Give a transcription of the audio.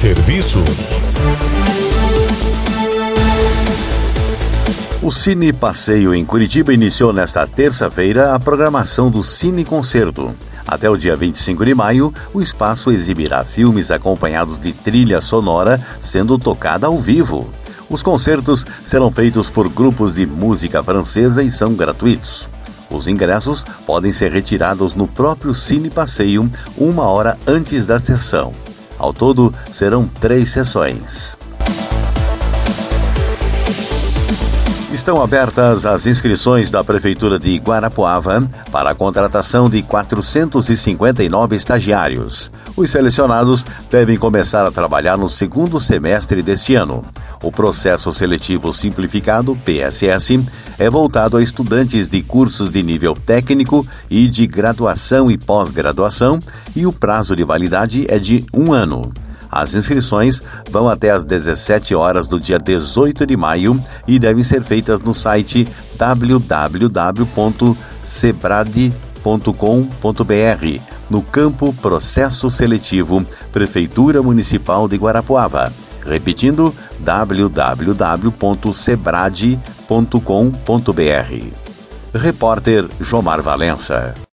Serviços. O Cine Passeio em Curitiba iniciou nesta terça-feira a programação do Cine Concerto. Até o dia 25 de maio, o espaço exibirá filmes acompanhados de trilha sonora sendo tocada ao vivo. Os concertos serão feitos por grupos de música francesa e são gratuitos. Os ingressos podem ser retirados no próprio Cine Passeio 1 hora antes da sessão. Ao todo, serão 3 sessões. Estão abertas as inscrições da Prefeitura de Guarapuava para a contratação de 459 estagiários. Os selecionados devem começar a trabalhar no segundo semestre deste ano. O processo seletivo simplificado, PSS, é voltado a estudantes de cursos de nível técnico e de graduação e pós-graduação, e o prazo de validade é de 1 ano. As inscrições vão até às 17 horas do dia 18 de maio e devem ser feitas no site www.sebrad.com.br, no campo Processo Seletivo, Prefeitura Municipal de Guarapuava. Repetindo, www.sebrad.com.br. Repórter Jomar Valença.